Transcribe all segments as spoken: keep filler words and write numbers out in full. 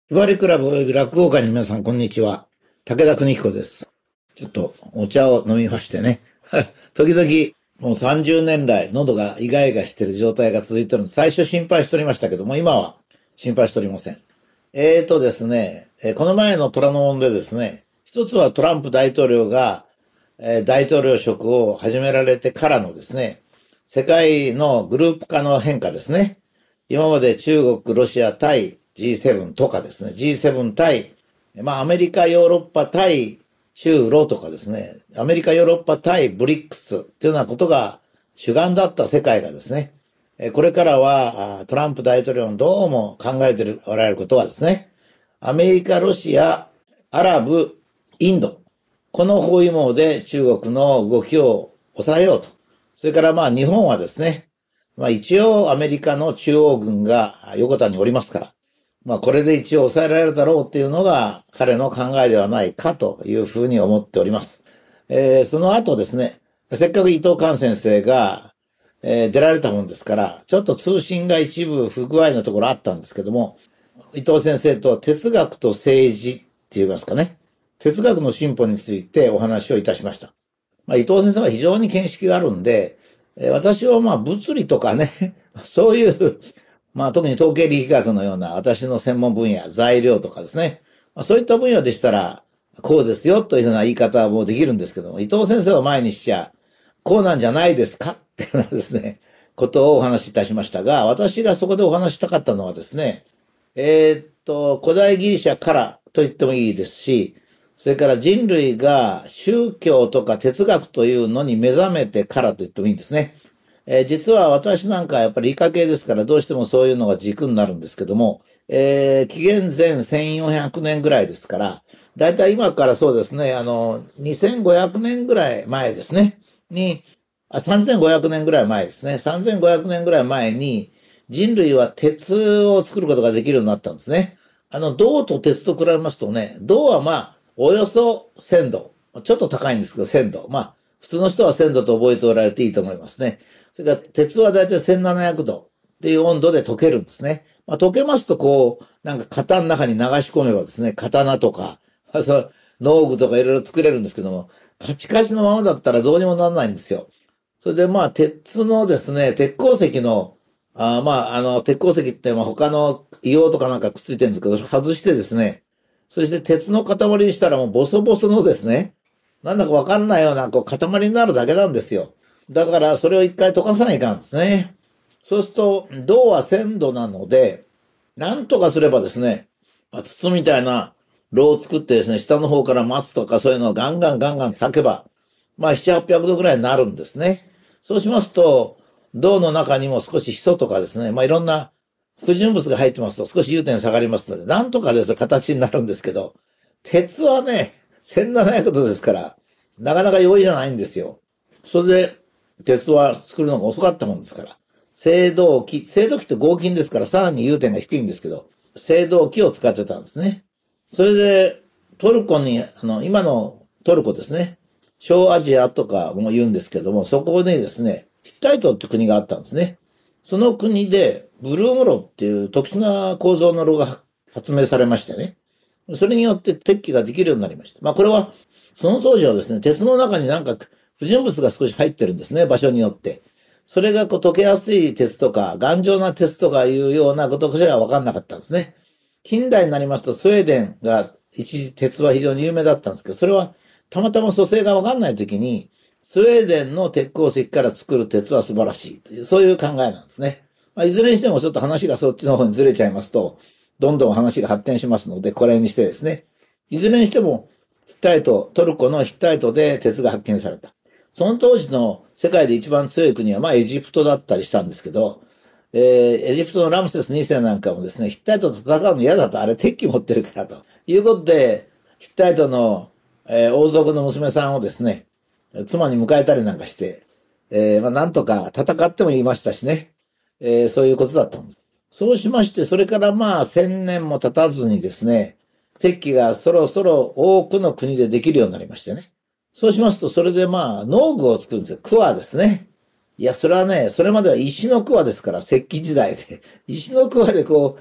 ひばりクラブおよび落語会の皆さん、こんにちは。武田邦彦です。ちょっとお茶を飲みましてね。時々、もうさんじゅうねん来、喉がイガイガしている状態が続いているので、最初心配しておりましたけども、今は心配しておりません。えーとですね、この前の虎ノ門でですね、一つはトランプ大統領が大統領職を始められてからのですね、世界のグループ化の変化ですね。今まで中国、ロシア対 ジーセブン とかですね、ジーセブン 対、まあアメリカ、ヨーロッパ対中ロとかですね、アメリカ、ヨーロッパ対ブリックスっていうようなことが主眼だった世界がですね、これからはトランプ大統領のどうも考えておられることはですね、アメリカ、ロシア、アラブ、インド、この包囲網で中国の動きを抑えようと。それからまあ日本はですね、まあ一応アメリカの中央軍が横田におりますから、まあこれで一応抑えられるだろうっていうのが彼の考えではないかというふうに思っております。えー、その後ですね、せっかく伊藤寛先生が、えー、出られたもんですから、ちょっと通信が一部不具合なところあったんですけども、伊藤先生と哲学と政治って言いますかね、哲学の進歩についてお話をいたしました。まあ、伊藤先生は非常に見識があるんで、私はまあ物理とかね、そういう、まあ特に統計力学のような私の専門分野、材料とかですね、まあ、そういった分野でしたら、こうですよというような言い方もできるんですけども、伊藤先生を前にしちゃ、こうなんじゃないですかっていうようなですね、ことをお話しいたしましたが、私がそこでお話したかったのはですね、えー、っと、古代ギリシャからと言ってもいいですし、それから人類が宗教とか哲学というのに目覚めてからと言ってもいいんですね。えー、実は私なんかやっぱり理科系ですからどうしてもそういうのが軸になるんですけども、えー、紀元前せんよんひゃくねんぐらいですから、だいたい今からそうですね、あの、にせんごひゃくねんぐらい前ですね、に、あ、さんぜんごひゃくねんぐらい前ですね、さんぜんごひゃくねんぐらい前に人類は鉄を作ることができるようになったんですね。あの、銅と鉄と比べますとね、銅はまあ、およそせんど。ちょっと高いんですけど、せんど。まあ、普通の人はせんどと覚えておられていいと思いますね。それから、鉄はだいたいせんななひゃくどっていう温度で溶けるんですね。まあ、溶けますと、こう、なんか型の中に流し込めばですね、刀とか、農具とかいろいろ作れるんですけども、カチカチのままだったらどうにもならないんですよ。それでまあ、鉄のですね、鉄鉱石の、あまあ、あの、鉄鉱石ってまあ他の硫黄とかなんかくっついてるんですけど、外してですね、そして鉄の塊にしたらもうボソボソのですね、なんだかわかんないようなこう塊になるだけなんですよ。だからそれを一回溶かさないかんですね。そうすると、銅はせんどなので、なんとかすればですね、まあ、筒みたいな炉を作ってですね、下の方から松とかそういうのをガンガンガンガン炊けば、まあななひゃく、はっぴゃくどぐらいになるんですね。そうしますと、銅の中にも少しヒ素とかですね、まあいろんな不純物が入ってますと少し融点下がりますので、なんとかですね、形になるんですけど、鉄はね、せんななひゃくどですから、なかなか容易じゃないんですよ。それで、鉄は作るのが遅かったもんですから、青銅器、青銅器って合金ですからさらに融点が低いんですけど、青銅器を使ってたんですね。それで、トルコに、あの、今のトルコですね、小アジアとかも言うんですけども、そこにですね、ヒッタイトって国があったんですね。その国で、ブルーム炉っていう特殊な構造の炉が発明されましてね。それによって鉄器ができるようになりました。まあこれは、その当時はですね、鉄の中になんか不純物が少し入ってるんですね、場所によって。それがこう溶けやすい鉄とか、頑丈な鉄とかいうようなことしかわかんなかったんですね。近代になりますと、スウェーデンが一時鉄は非常に有名だったんですけど、それはたまたま組成がわかんないときに、スウェーデンの鉄鉱石から作る鉄は素晴らしいという、そういう考えなんですね。まあ、いずれにしてもちょっと話がそっちの方にずれちゃいますと、どんどん話が発展しますので、これにしてですね。いずれにしても、ヒッタイト、トルコのヒッタイトで鉄が発見された。その当時の世界で一番強い国は、まあエジプトだったりしたんですけど、えー、エジプトのラムセスにせいなんかもですね、ヒッタイトと戦うの嫌だと、あれ鉄器持ってるからということで、ヒッタイトの、えー、王族の娘さんをですね、妻に迎えたりなんかして、えー、まあなんとか戦っても言いましたしね、えー、そういうことだったんです。そうしまして、それからまあ千年も経たずにですね、鉄器がそろそろ多くの国でできるようになりましてね。そうしますと、それでまあ農具を作るんですよ。桑ですね。いや、それはね、それまでは石の桑ですから、石器時代で。石の桑でこう、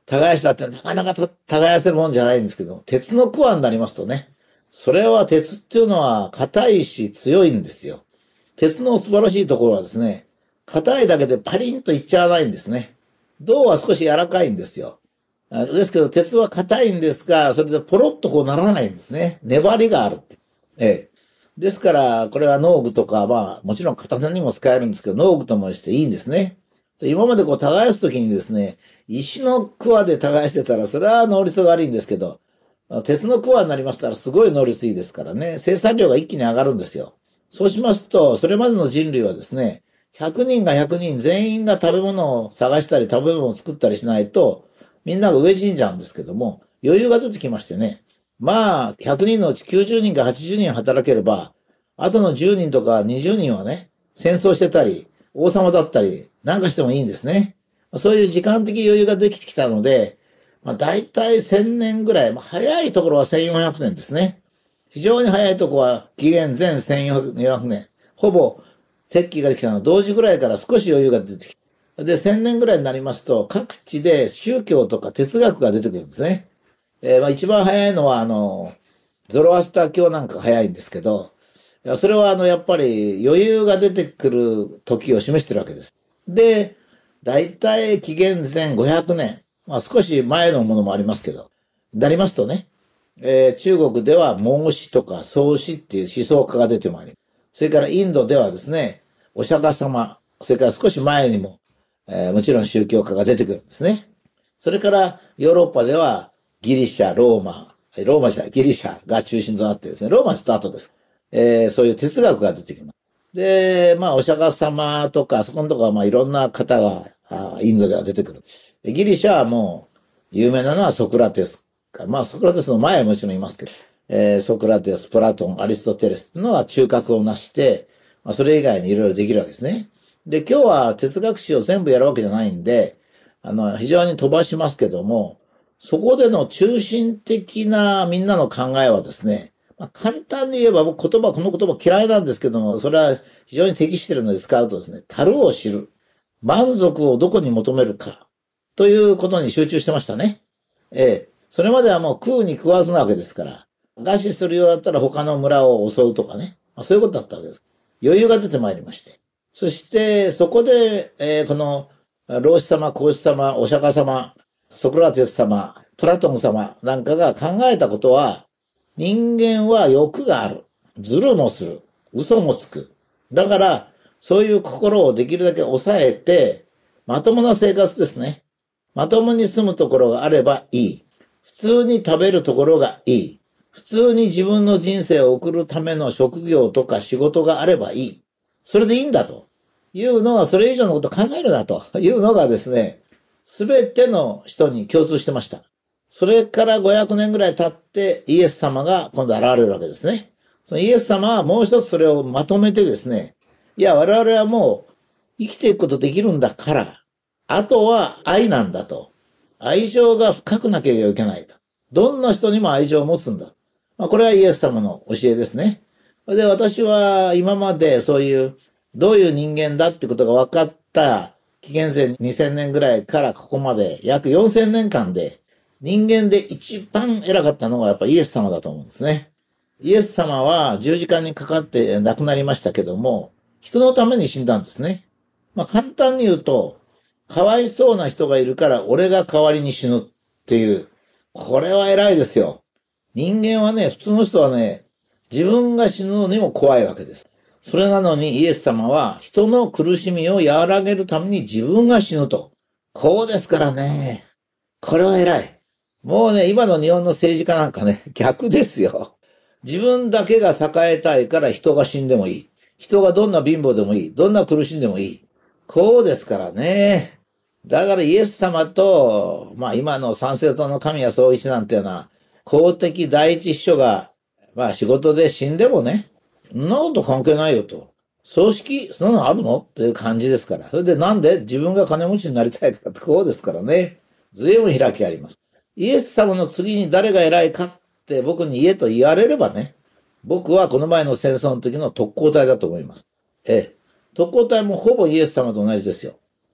耕したってなかなか耕せるもんじゃないんですけど、鉄の桑になりますとね、それは鉄っていうのは硬いし強いんですよ。鉄の素晴らしいところはですね、硬いだけでパリンといっちゃわないんですね。銅は少し柔らかいんですよ。ですけど、鉄は硬いんですが、それでポロッとこうならないんですね。粘りがあるって。ええ。ですから、これは農具とか、まあ、もちろん刀にも使えるんですけど、農具ともしていいんですね。今までこう耕すときにですね、石の桑で耕してたら、それは能率が悪いんですけど、鉄の桑になりましたらすごい能率いいですからね、生産量が一気に上がるんですよ。そうしますと、それまでの人類はですね、ひゃくにんがひゃくにん全員が食べ物を探したり食べ物を作ったりしないと、みんなが飢え死んじゃうんですけども、余裕が出てきましてね。まあ、ひゃくにんのうちきゅうじゅうにんかはちじゅうにん働ければ、あとのじゅうにんとかにじゅうにんはね、戦争してたり、王様だったり、なんかしてもいいんですね。そういう時間的余裕ができてきたので、まあ大体せんねんぐらい、まあ、早いところはせんよんひゃくねんですね。非常に早いところは紀元前せんよんひゃくねん。ほぼ鉄器ができたのは同時ぐらいから少し余裕が出てきた。で、せんねんぐらいになりますと、各地で宗教とか哲学が出てくるんですね。えー、まあ一番早いのは、あの、ゾロアスター教なんか早いんですけど、それはあの、やっぱり余裕が出てくる時を示してるわけです。で、だいたい紀元前ごひゃくねん、まあ少し前のものもありますけど、なりますとね、えー、中国では孟子とか宋子っていう思想家が出てまいり、それからインドではですね、お釈迦様、それから少し前にも、えー、もちろん宗教家が出てくるんですね。それからヨーロッパではギリシャ、ローマ、ローマじゃない、ギリシャが中心となってですね、ローマスタートです。えー、そういう哲学が出てきます。で、まあ、お釈迦様とか、そこのとこはまあいろんな方が、インドでは出てくる。ギリシャはもう、有名なのはソクラテス。まあ、ソクラテスの前はもちろんいますけど、えー、ソクラテス、プラトン、アリストテレスっていうのは中核をなして、まあ、それ以外にいろいろできるわけですね。で、今日は哲学史を全部やるわけじゃないんで、あの、非常に飛ばしますけども、そこでの中心的なみんなの考えはですね、まあ、簡単に言えば僕言葉、この言葉嫌いなんですけども、それは非常に適しているので使うとですね、足るを知る。満足をどこに求めるか。ということに集中してましたね。ええ。それまではもう食うに食わずなわけですから。餓死するようだったら他の村を襲うとかね。まあ、そういうことだったわけです。余裕が出てまいりまして。そして、そこで、えー、この、老子様、孔子様、お釈迦様、ソクラテス様、プラトン様なんかが考えたことは、人間は欲がある。ずるもする。嘘もつく。だから、そういう心をできるだけ抑えて、まともな生活ですね。まともに住むところがあればいい。普通に食べるところがいい。普通に自分の人生を送るための職業とか仕事があればいい。それでいいんだというのが、それ以上のことを考えるなというのがですね、すべての人に共通してました。それからごひゃくねんぐらい経ってイエス様が今度現れるわけですね。そのイエス様はもう一つそれをまとめてですね、いや我々はもう生きていくことできるんだから、あとは愛なんだと。愛情が深くなければいけないと。どんな人にも愛情を持つんだ。まあ、これはイエス様の教えですね。で、私は今までそういうどういう人間だってことが分かった紀元前にせんねんぐらいからここまで約よんせんねんかんで人間で一番偉かったのがやっぱイエス様だと思うんですね。イエス様は十字架にかかって亡くなりましたけども、人のために死んだんですね。まあ簡単に言うと、かわいそうな人がいるから俺が代わりに死ぬっていう、これは偉いですよ。人間はね、普通の人はね、自分が死ぬのにも怖いわけです。それなのにイエス様は人の苦しみを和らげるために自分が死ぬと。こうですからね。これは偉い。もうね、今の日本の政治家なんかね、逆ですよ。自分だけが栄えたいから人が死んでもいい。人がどんな貧乏でもいい。どんな苦しんでもいい。こうですからね。だからイエス様と、まあ今の三世尊の神谷宗一なんていうのは、公的第一秘書が、まあ仕事で死んでもね、そんなこと関係ないよと。葬式、そんなのあるのっていう感じですから。それでなんで自分が金持ちになりたいかってこうですからね。随分開きあります。イエス様の次に誰が偉いかって僕に言えと言われればね、僕はこの前の戦争の時の特攻隊だと思います。ええ。特攻隊もほぼイエス様と同じですよ。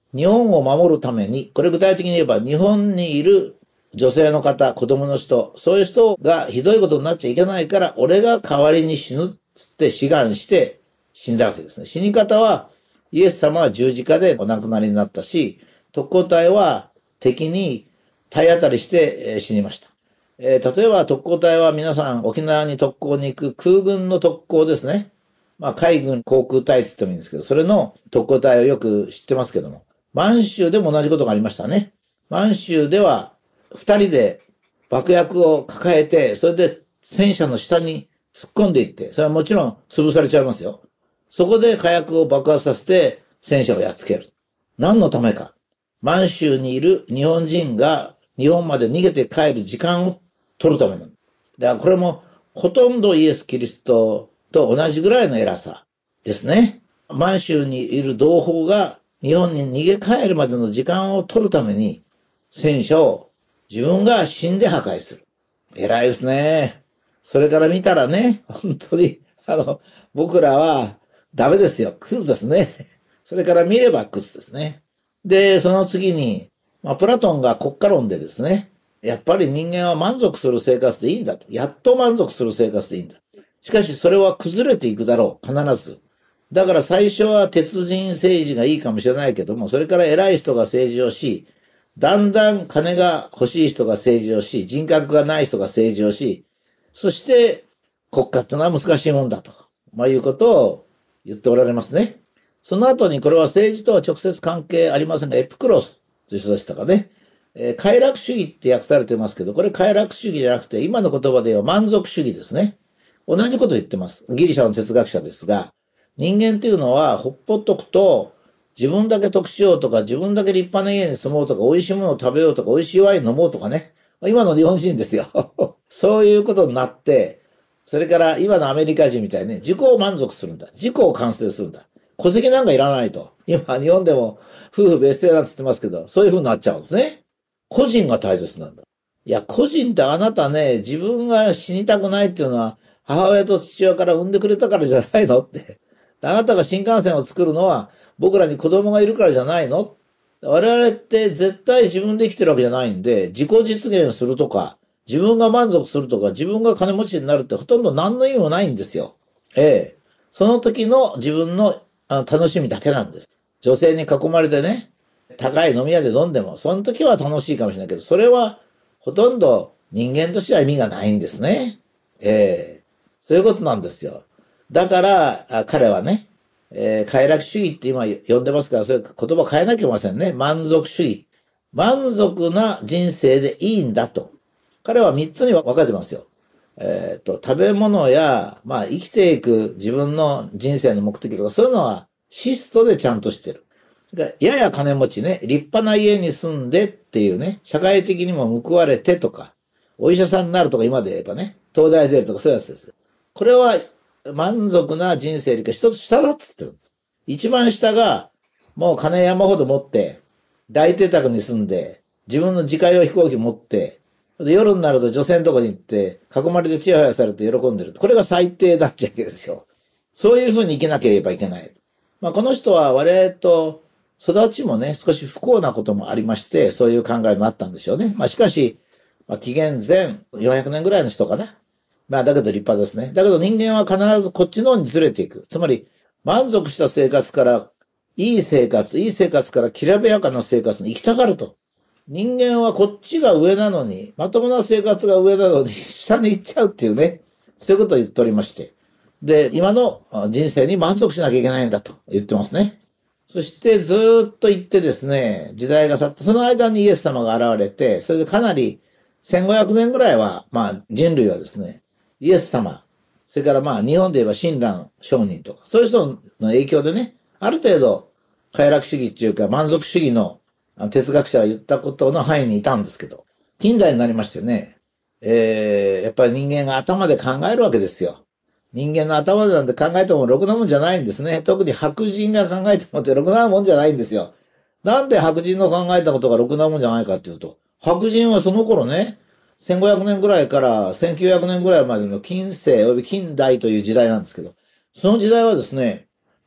日本を守るために、これ具体的に言えば日本にいる女性の方、子供の人、そういう人がひどいことになっちゃいけないから、俺が代わりに死ぬっつって志願して死んだわけですね。死に方は、イエス様は十字架でお亡くなりになったし、特攻隊は敵に体当たりして死にました。えー、例えば特攻隊は皆さん沖縄に特攻に行く空軍の特攻ですね。まあ海軍航空隊って言ってもいいんですけど、それの特攻隊をよく知ってますけども、満州でも同じことがありましたね。満州では二人で爆薬を抱えて、それで戦車の下に突っ込んでいって、それはもちろん潰されちゃいますよ。そこで火薬を爆発させて戦車をやっつける。何のためか。満州にいる日本人が日本まで逃げて帰る時間を取るためなの。だからこれもほとんどイエス・キリストと同じぐらいの偉さですね。満州にいる同胞が日本に逃げ帰るまでの時間を取るために戦車を自分が死んで破壊する。偉いですね。それから見たらね、本当に、あの、僕らはダメですよ。クズですね。それから見ればクズですね。で、その次に、まあ、プラトンが国家論でですね、やっぱり人間は満足する生活でいいんだと。やっと満足する生活でいいんだ。しかしそれは崩れていくだろう。必ず。だから最初は鉄人政治がいいかもしれないけども、それから偉い人が政治をし、だんだん金が欲しい人が政治をし、人格がない人が政治をし、そして国家ってのは難しいもんだと、まあ、いうことを言っておられますね。その後にこれは政治とは直接関係ありませんが、エピクロスという人でしたかね。えー、快楽主義って訳されてますけど、これ快楽主義じゃなくて、今の言葉で言えば満足主義ですね。同じこと言ってます。ギリシャの哲学者ですが、人間っていうのはほっぽっとくと、自分だけ得しようとか、自分だけ立派な家に住もうとか、美味しいものを食べようとか、美味しいワイン飲もうとかね。今の日本人ですよ。そういうことになって、それから今のアメリカ人みたいにね、自己を満足するんだ。自己を完成するんだ。戸籍なんかいらないと。今、日本でも夫婦別姓なんて言ってますけど、そういう風になっちゃうんですね。個人が大切なんだ。いや、個人ってあなたね、自分が死にたくないっていうのは、母親と父親から産んでくれたからじゃないのって。あなたが新幹線を作るのは、僕らに子供がいるからじゃないの？我々って絶対自分で生きてるわけじゃないんで、自己実現するとか、自分が満足するとか、自分が金持ちになるってほとんど何の意味もないんですよ。ええ。その時の自分の楽しみだけなんです。女性に囲まれてね、高い飲み屋で飲んでも、その時は楽しいかもしれないけど、それはほとんど人間としては意味がないんですね。ええ。そういうことなんですよ。だから、彼はね、えー、快楽主義って今呼んでますから、それ言葉変えなきゃいけませんね。満足主義。満足な人生でいいんだと。彼は三つに分かれてますよ。えっと、食べ物や、まあ生きていく自分の人生の目的とか、そういうのは質素でちゃんとしてる。やや金持ちね、立派な家に住んでっていうね、社会的にも報われてとか、お医者さんになるとか今で言えばね、東大出るとかそういうやつです。これは満足な人生よりか一つ下だっつってるんです。一番下が、もう金山ほど持って、大邸宅に住んで、自分の自家用飛行機持って、で夜になると女性のとこに行って、囲まれてチヤホヤされて喜んでる。これが最低だってわけですよ。そういう風に生きなければいけない。まあこの人は我々と育ちもね、少し不幸なこともありまして、そういう考えもあったんでしょうね。まあしかし、まあ紀元前よんひゃくねんぐらいの人かな。まあだけど立派ですね。だけど人間は必ずこっちの方にずれていく。つまり満足した生活から、いい生活、いい生活からきらびやかな生活に生きたがると。人間はこっちが上なのに、まともな生活が上なのに下に行っちゃうっていうね。そういうことを言っておりまして。で、今の人生に満足しなきゃいけないんだと言ってますね。そしてずーっと言ってですね、時代が去って、その間にイエス様が現れて、それでかなりせんごひゃくねんぐらいは、まあ人類はですね、イエス様、それからまあ日本で言えば親鸞上人とか、そういう人の影響でね、ある程度快楽主義っていうか満足主義の哲学者が言ったことの範囲にいたんですけど、近代になりましてね、えー、やっぱり人間が頭で考えるわけですよ。人間の頭でなんて考えてもろくなもんじゃないんですね。特に白人が考えてもってろくなもんじゃないんですよ。なんで白人の考えたことがろくなもんじゃないかっていうと、白人はその頃ね、せんごひゃくねんぐらいからせんきゅうひゃくねんぐらいまでの近世及び近代という時代なんですけど、その時代はですね、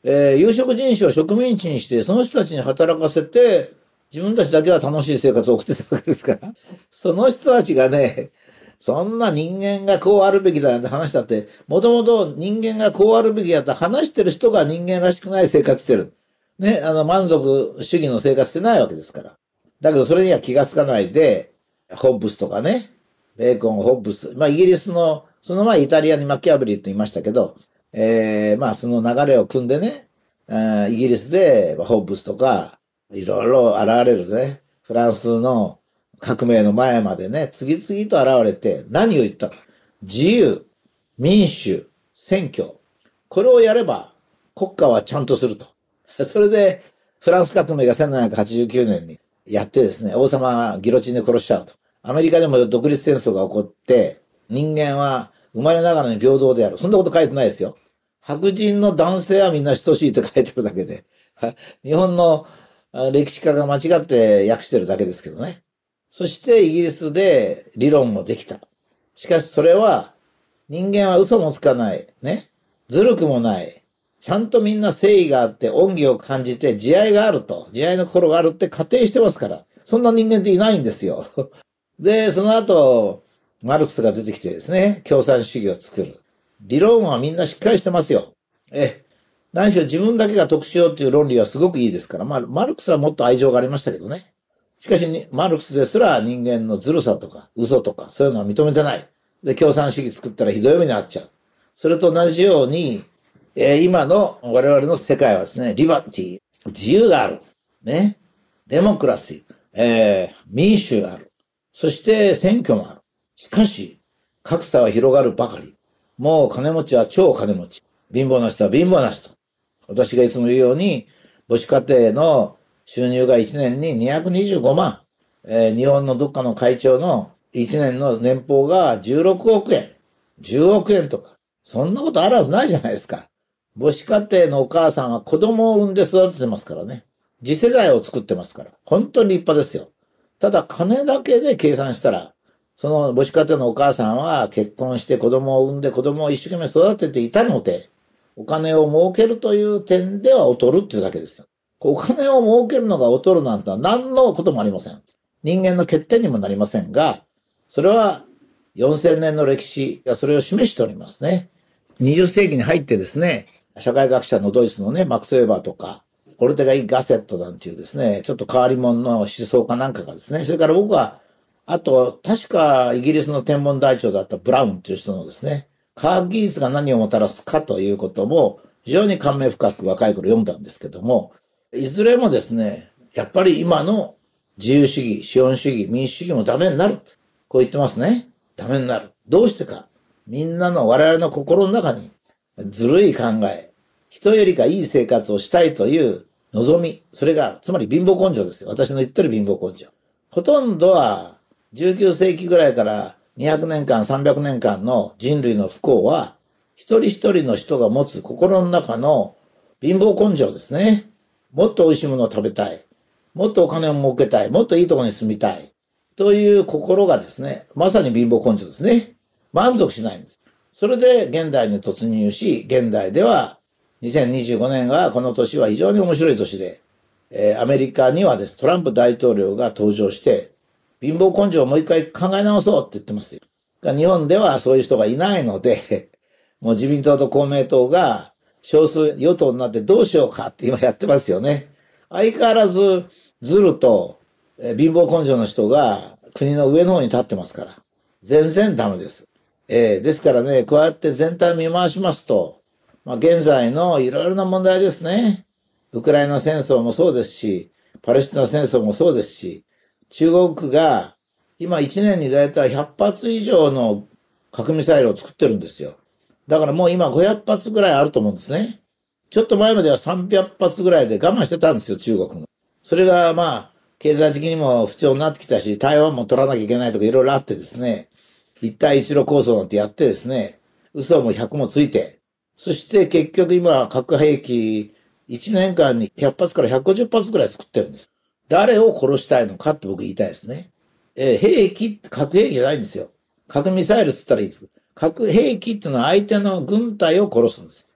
えー、有色人種を植民地にして、その人たちに働かせて、自分たちだけは楽しい生活を送ってたわけですから。その人たちがね、そんな人間がこうあるべきだなんて話だって、もともと人間がこうあるべきだって話してる人が人間らしくない生活してる。ね、あの満足主義の生活してないわけですから。だけどそれには気がつかないで、ホッブスとかね、ベーコン、ホッブス、まあイギリスの、その前イタリアにマキャベリって言いましたけど、えー、まあその流れを組んでね、イギリスでホッブスとか、いろいろ現れるね、フランスの革命の前までね、次々と現れて、何を言ったか。自由、民主、選挙。これをやれば、国家はちゃんとすると。それで、フランス革命がせんななひゃくはちじゅうきゅうねんにやってですね、王様がギロチンで殺しちゃうと。アメリカでも独立戦争が起こって、人間は生まれながらに平等である。そんなこと書いてないですよ。白人の男性はみんな等しいと書いてるだけで。日本の歴史家が間違って訳してるだけですけどね。そしてイギリスで理論もできた。しかしそれは人間は嘘もつかない。ね。ずるくもない。ちゃんとみんな誠意があって恩義を感じて慈愛があると。慈愛の心があるって仮定してますから。そんな人間っていないんですよ。で、その後、マルクスが出てきてですね、共産主義を作る。理論はみんなしっかりしてますよ。え、何しろ自分だけが得しようっていう論理はすごくいいですから。まあ、マルクスはもっと愛情がありましたけどね。しかし、マルクスですら人間のずるさとか嘘とかそういうのは認めてない。で、共産主義作ったらひどい目に遭っちゃう。それと同じように、えー、今の我々の世界はですね、リバティ、自由がある。ね。デモクラシー、えー、民主がある。そして選挙もある。しかし、格差は広がるばかり。もう金持ちは超金持ち。貧乏な人は貧乏な人。私がいつも言うように、母子家庭の収入がいちねんににひゃくにじゅうごまん。えー、日本のどっかの会長のいちねんの年俸がじゅうろくおくえん。じゅうおくえんとか。そんなことあるはずないじゃないですか。母子家庭のお母さんは子供を産んで育ててますからね。次世代を作ってますから。本当に立派ですよ。ただ金だけで計算したら、その母子家庭のお母さんは結婚して子供を産んで子供を一生懸命育てていたので、お金を儲けるという点では劣るっていうだけですよ。お金を儲けるのが劣るなんて何のこともありません。人間の欠点にもなりませんが、それはよんせんねんの歴史がそれを示しておりますね。にじゅっせいきに入ってですね、社会学者のドイツのね、マックス・ウェーバーとか、オルテガ・イ・ガセットなんていうですね、ちょっと変わり者の思想家なんかがですね、それから僕は、あと、確かイギリスの天文台長だったブラウンっていう人のですね、科学技術が何をもたらすかということも、非常に感銘深く若い頃読んだんですけども、いずれもですね、やっぱり今の自由主義、資本主義、民主主義もダメになる。こう言ってますね。ダメになる。どうしてか。みんなの我々の心の中に、ずるい考え、人よりかいい生活をしたいという望み、それが、つまり貧乏根性ですよ。私の言ってる貧乏根性。ほとんどは、じゅうきゅうせいきぐらいからにひゃくねんかん、さんびゃくねんかんの人類の不幸は、一人一人の人が持つ心の中の貧乏根性ですね。もっと美味しいものを食べたい。もっとお金を儲けたい。もっといいところに住みたい。という心がですね、まさに貧乏根性ですね。満足しないんです。それで現代に突入し、現代ではにせんにじゅうごねんはこの年は非常に面白い年で、えー、アメリカにはです、トランプ大統領が登場して、貧乏根性をもう一回考え直そうって言ってますよ。日本ではそういう人がいないので、もう自民党と公明党が少数与党になってどうしようかって今やってますよね。相変わらずずると、えー、貧乏根性の人が国の上の方に立ってますから。全然ダメです。えー、ですからね、こうやって全体を見回しますと、まあ、現在のいろいろな問題ですね。ウクライナ戦争もそうですし、パレスチナ戦争もそうですし、中国が今いちねんにだいたいひゃっぱつ以上の核ミサイルを作ってるんですよ。だからもう今ごひゃくはつぐらいあると思うんですね。ちょっと前まではさんびゃくはつぐらいで我慢してたんですよ、中国も。それがまあ、経済的にも不調になってきたし、台湾も取らなきゃいけないとかいろいろあってですね、一帯一路構想なんてやってですね、嘘もひゃくもついて、そして結局今核兵器いちねんかんにひゃっぱつからひゃくごじゅっぱつぐらい作ってるんです。誰を殺したいのかって僕言いたいですね。えー、兵器って核兵器じゃないんですよ。核ミサイルって言ったらいいです。核兵器ってのは相手の軍隊を殺すんです。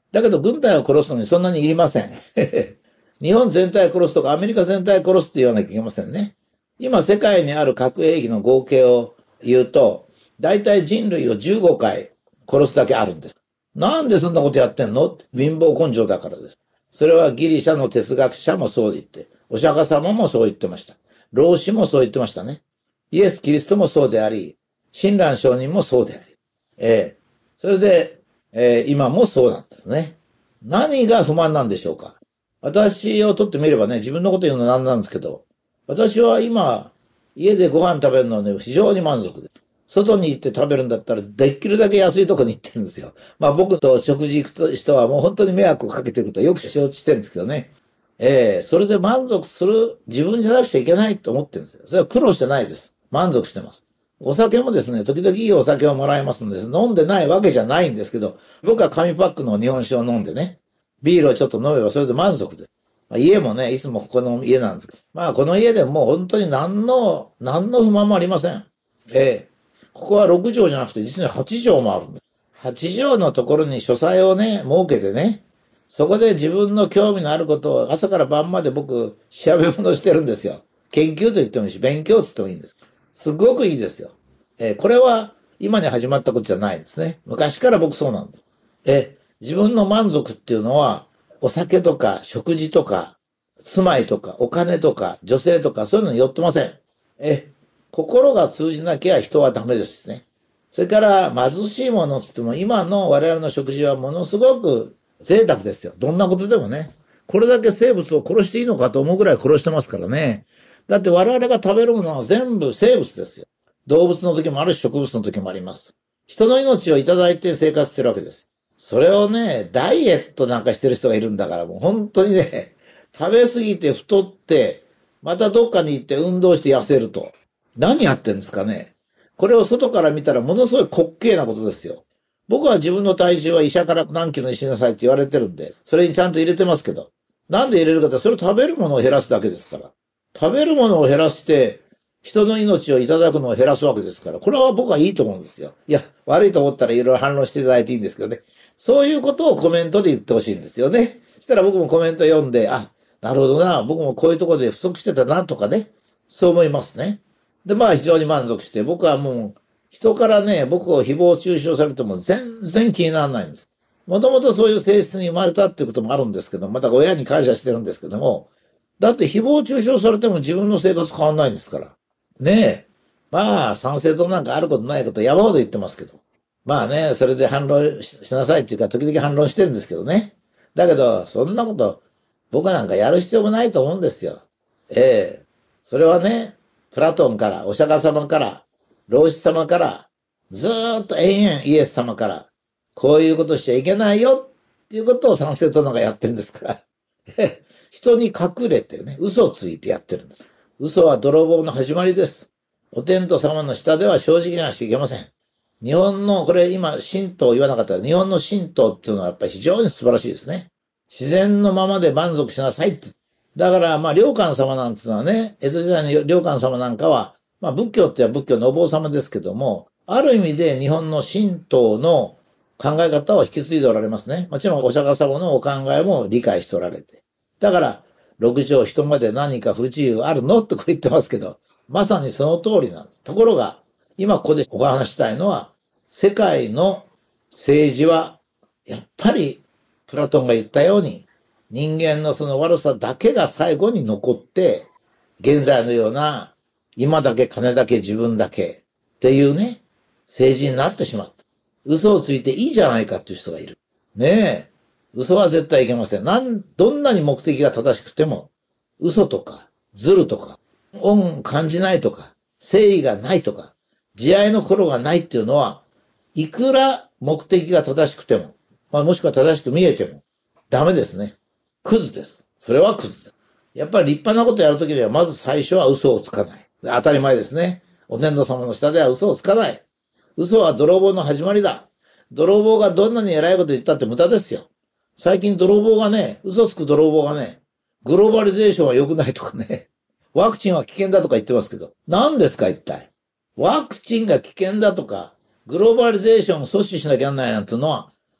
だけど軍隊を殺すのにそんなにいりません。日本全体を殺すとかアメリカ全体を殺すって言わなきゃいけませんね。今世界にある核兵器の合計を言うと、大体人類をじゅうごかい殺すだけあるんです。なんでそんなことやってんの？貧乏根性だからです。それはギリシャの哲学者もそう言って、お釈迦様もそう言ってました。老子もそう言ってましたね。イエス・キリストもそうであり、親鸞上人もそうであり。ええ。それで、えー、今もそうなんですね。何が不満なんでしょうか。私をとってみればね、自分のこと言うのなんなんですけど、私は今、家でご飯食べるのはね、非常に満足です。外に行って食べるんだったら、できるだけ安いとこに行ってるんですよ。まあ僕と食事行く人はもう本当に迷惑をかけてることはよく承知してるんですけどね。ええー、それで満足する自分じゃなくちゃいけないと思ってるんですよ。それは苦労してないです。満足してます。お酒もですね、時々いいお酒をもらえますので、飲んでないわけじゃないんですけど、僕は紙パックの日本酒を飲んでね、ビールをちょっと飲めばそれで満足です。まあ、家もね、いつもここの家なんですけど、まあこの家でもう本当に何の、何の不満もありません。ええ。ここはろくじょうじゃなくて実にはちじょうもあるんです。はちじょうのところに書斎をね、設けてね、そこで自分の興味のあることを朝から晩まで僕、調べ物してるんですよ。研究と言ってもいいし、勉強と言ってもいいんです。すごくいいですよ。えー、これは今に始まったことじゃないんですね。昔から僕そうなんです。えー、自分の満足っていうのは、お酒とか食事とか、住まいとかお金とか女性とかそういうのに寄ってません。えー、心が通じなきゃ人はダメですね。それから貧しいものって言っても今の我々の食事はものすごく贅沢ですよ。どんなことでもね。これだけ生物を殺していいのかと思うぐらい殺してますからね。だって我々が食べるものは全部生物ですよ。動物の時もあるし植物の時もあります。人の命をいただいて生活してるわけです。それをね、ダイエットなんかしてる人がいるんだからもう本当にね、食べ過ぎて太って、またどっかに行って運動して痩せると。何やってんですかね。これを外から見たらものすごい滑稽なことですよ。僕は自分の体重は医者から何キロにしなさいって言われてるんで、それにちゃんと入れてますけど。なんで入れるかって、それを食べるものを減らすだけですから。食べるものを減らして、人の命をいただくのを減らすわけですから。これは僕はいいと思うんですよ。いや、悪いと思ったらいろいろ反論していただいていいんですけどね。そういうことをコメントで言ってほしいんですよね。そしたら僕もコメント読んで、あ、なるほどな、僕もこういうところで不足してたなとかね。そう思いますね。で、まあ非常に満足して、僕はもう、人からね、僕を誹謗中傷されても全然気にならないんです。もともとそういう性質に生まれたっていうこともあるんですけど、また親に感謝してるんですけども、だって誹謗中傷されても自分の生活変わんないんですから。ねえ。まあ、賛成党なんかあることないこと山ほど言ってますけど。まあね、それで反論しなさいっていうか、時々反論してるんですけどね。だけど、そんなこと、僕なんかやる必要もないと思うんですよ。ええ。それはね、プラトンから、お釈迦様から、老子様から、ずーっと延々イエス様から、こういうことしちゃいけないよっていうことを賛成党なんかやってるんですから。人に隠れてね、嘘をついてやってるんです。嘘は泥棒の始まりです。お天道様の下では正直なしちゃいけません。日本の、これ今、神道言わなかったら、日本の神道っていうのはやっぱり非常に素晴らしいですね。自然のままで満足しなさいって。だから、まあ、良寛様なんていうのはね、江戸時代の良寛様なんかは、まあ、仏教っては仏教のお坊様ですけども、ある意味で日本の神道の考え方を引き継いでおられますね。もちろんお釈迦様のお考えも理解しておられて。だから、六条人まで何か不自由あるのとこう言ってますけど、まさにその通りなんです。ところが、今ここでお話したいのは、世界の政治は、やっぱり、プラトンが言ったように、人間のその悪さだけが最後に残って、現在のような、今だけ金だけ自分だけっていうね、政治になってしまった。嘘をついていいじゃないかっていう人がいる。ねえ。嘘は絶対いけません。なん、どんなに目的が正しくても、嘘とか、ずるとか、恩感じないとか、誠意がないとか、慈愛の心がないっていうのは、いくら目的が正しくても、まあ、もしくは正しく見えても、ダメですね。クズです。それはクズです。やっぱり立派なことやるときには、まず最初は嘘をつかない。当たり前ですね。お天道様の下では嘘をつかない。嘘は泥棒の始まりだ。泥棒がどんなに偉いこと言ったって無駄ですよ。最近泥棒がね、嘘つく泥棒がね、グローバリゼーションは良くないとかね、ワクチンは危険だとか言ってますけど、何ですか一体。ワクチンが危険だとか、グローバリゼーションを阻止しなきゃならないなんていうのは、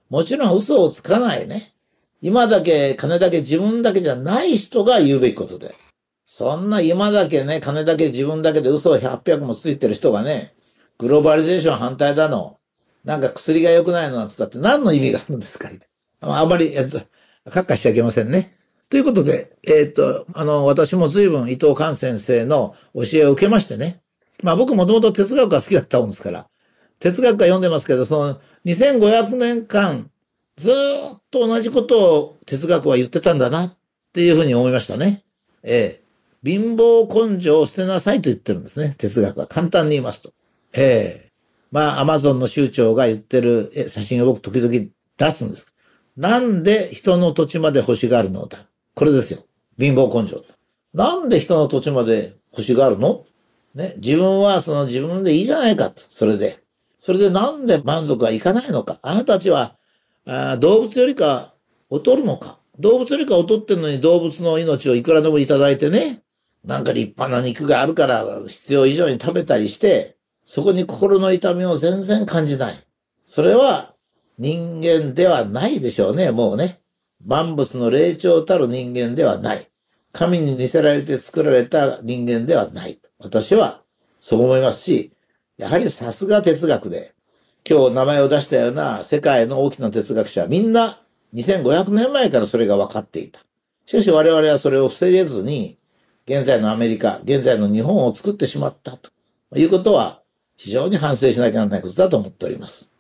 もちろん嘘をつかないね。今だけ、金だけ、自分だけじゃない人が言うべきことで。そんな今だけね、金だけ、自分だけで嘘をひゃくもついてる人がね、グローバリゼーション反対だの、なんか薬が良くないのなんて言ったって何の意味があるんですか。あんまり、かっかしちゃいけませんね。ということで、えっと、あの、私も随分伊藤寛先生の教えを受けましてね。まあ僕もともと哲学が好きだったもんですから、哲学が読んでますけど、そのにせんごひゃくねんかんずーっと同じことを哲学は言ってたんだなっていうふうに思いましたね。ええ。貧乏根性を捨てなさいと言ってるんですね。哲学は簡単に言いますと。ええ。まあ、アマゾンの州長が言ってる写真を僕時々出すんです。なんで人の土地まで欲しがるのだ。これですよ。貧乏根性。なんで人の土地まで欲しがるのね。自分はその自分でいいじゃないかと。それで。それでなんで満足はいかないのか。あなたたちはあ動物よりか劣るのか。動物よりか劣ってんのに動物の命をいくらでもいただいてね。なんか立派な肉があるから必要以上に食べたりして、そこに心の痛みを全然感じない。それは人間ではないでしょうね、もうね。万物の霊長たる人間ではない。神に似せられて作られた人間ではない。私はそう思いますし、やはりさすが哲学で、今日名前を出したような世界の大きな哲学者はみんなにせんごひゃくねんまえからそれが分かっていた。しかし我々はそれを防げずに、現在のアメリカ、現在の日本を作ってしまったということは非常に反省しなきゃならないことだと思っております。